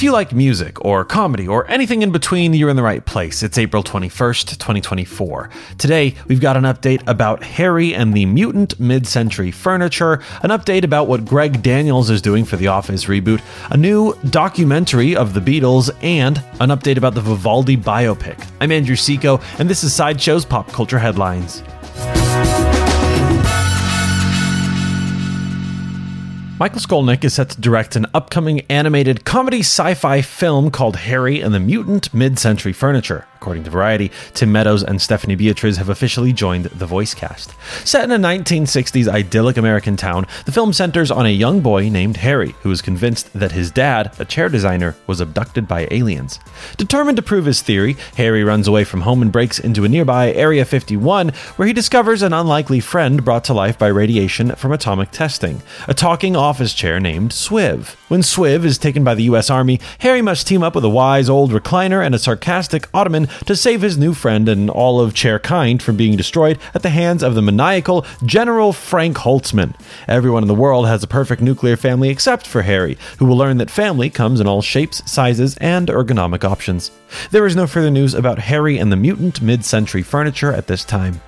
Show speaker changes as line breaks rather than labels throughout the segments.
you like music or comedy or anything in between, you're in the right place. It's April 21st, 2024. Today, we've got an update about Harry and the Mutant Mid-Century Furniture, an update about what Greg Daniels is doing for the Office reboot, a new documentary of the Beatles, and an update about the Vivaldi biopic. I'm Andrew Seco, and this is Sideshow's Pop Culture Headlines. Michael Skolnick is set to direct an upcoming animated comedy sci-fi film called Harry and the Mutant Mid-Century Furniture. According to Variety, Tim Meadows and Stephanie Beatriz have officially joined the voice cast. Set in a 1960s idyllic American town, the film centers on a young boy named Harry, who is convinced that his dad, a chair designer, was abducted by aliens. Determined to prove his theory, Harry runs away from home and breaks into a nearby Area 51, where he discovers an unlikely friend brought to life by radiation from atomic testing, a talking office chair named Swiv. When Swiv is taken by the U.S. Army, Harry must team up with a wise old recliner and a sarcastic ottoman to save his new friend and all of chair kind from being destroyed at the hands of the maniacal General Frank Holtzman. Everyone in the world has a perfect nuclear family except for Harry, who will learn that family comes in all shapes, sizes, and ergonomic options. There is no further news about Harry and the Mutant Mid-Century Furniture at this time.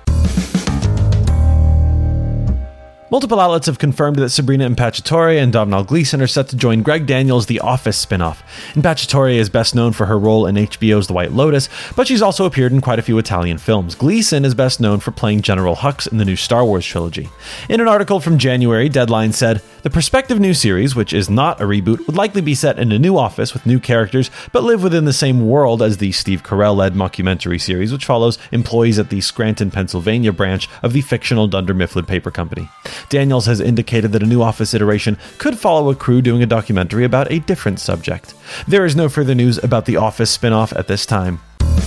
Multiple outlets have confirmed that Sabrina Impacciatore and Domhnall Gleeson are set to join Greg Daniels' The Office spin-off. Impacciatore is best known for her role in HBO's The White Lotus, but she's also appeared in quite a few Italian films. Gleeson is best known for playing General Hux in the new Star Wars trilogy. In an article from January, Deadline said, "The prospective new series, which is not a reboot, would likely be set in a new office with new characters, but live within the same world as the Steve Carell-led mockumentary series, which follows employees at the Scranton, Pennsylvania branch of the fictional Dunder Mifflin Paper Company." Daniels has indicated that a new Office iteration could follow a crew doing a documentary about a different subject. There is no further news about the Office spin-off at this time.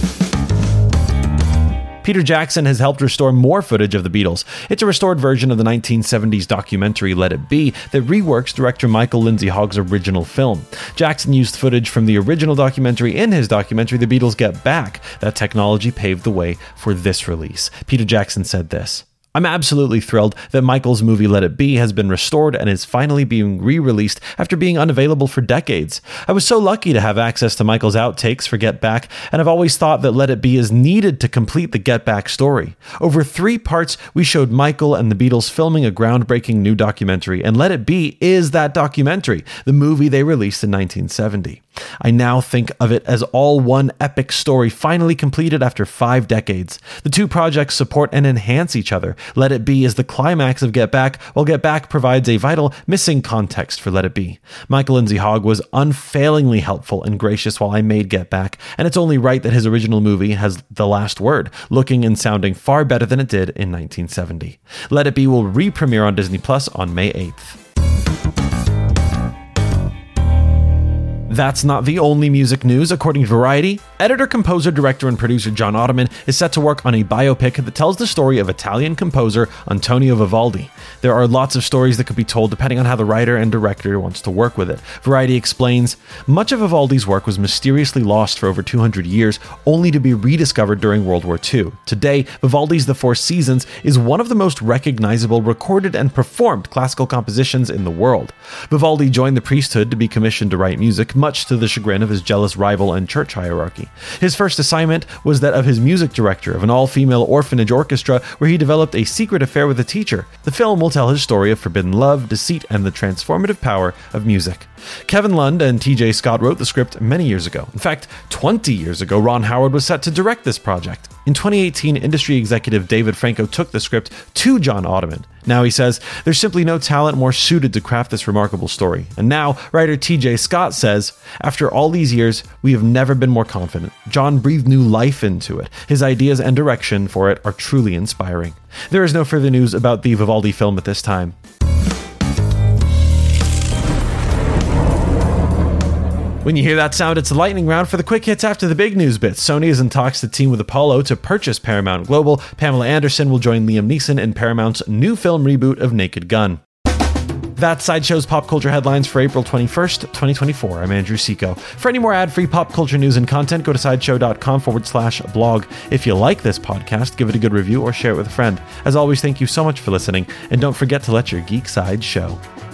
Peter Jackson has helped restore more footage of the Beatles. It's a restored version of the 1970s documentary Let It Be that reworks director Michael Lindsay Hogg's original film. Jackson used footage from the original documentary in his documentary The Beatles Get Back. That technology paved the way for this release. Peter Jackson said this: "I'm absolutely thrilled that Michael's movie Let It Be has been restored and is finally being re-released after being unavailable for decades. I was so lucky to have access to Michael's outtakes for Get Back, and I've always thought that Let It Be is needed to complete the Get Back story. Over 3 parts, we showed Michael and the Beatles filming a groundbreaking new documentary, and Let It Be is that documentary, the movie they released in 1970. I now think of it as all one epic story finally completed after 5 decades. The 2 projects support and enhance each other. Let It Be is the climax of Get Back, while Get Back provides a vital missing context for Let It Be. Michael Lindsay Hogg was unfailingly helpful and gracious while I made Get Back, and it's only right that his original movie has the last word, looking and sounding far better than it did in 1970. Let It Be will re-premiere on Disney Plus on May 8th. That's not the only music news. According to Variety, editor, composer, director, and producer John Ottman is set to work on a biopic that tells the story of Italian composer Antonio Vivaldi. There are lots of stories that could be told depending on how the writer and director wants to work with it. Variety explains, "Much of Vivaldi's work was mysteriously lost for over 200 years, only to be rediscovered during World War II. Today, Vivaldi's The Four Seasons is one of the most recognizable recorded and performed classical compositions in the world. Vivaldi joined the priesthood to be commissioned to write music, much to the chagrin of his jealous rival and church hierarchy. His first assignment was that of his music director of an all-female orphanage orchestra where he developed a secret affair with a teacher. The film will tell his story of forbidden love, deceit, and the transformative power of music." Kevin Lund and TJ Scott wrote the script many years ago. In fact, 20 years ago, Ron Howard was set to direct this project. In 2018, industry executive David Franco took the script to John Ottman. Now he says, "There's simply no talent more suited to craft this remarkable story." And now, writer TJ Scott says, "After all these years, we have never been more confident. John breathed new life into it. His ideas and direction for it are truly inspiring." There is no further news about the Vivaldi film at this time. When you hear that sound, it's a lightning round for the quick hits after the big news bits. Sony is in talks to team with Apollo to purchase Paramount Global. Pamela Anderson will join Liam Neeson in Paramount's new film reboot of Naked Gun. That's Sideshow's Pop Culture Headlines for April 21st, 2024. I'm Andrew Seco. For any more ad-free pop culture news and content, go to sideshow.com/blog. If you like this podcast, give it a good review or share it with a friend. As always, thank you so much for listening, and don't forget to let your geek side show.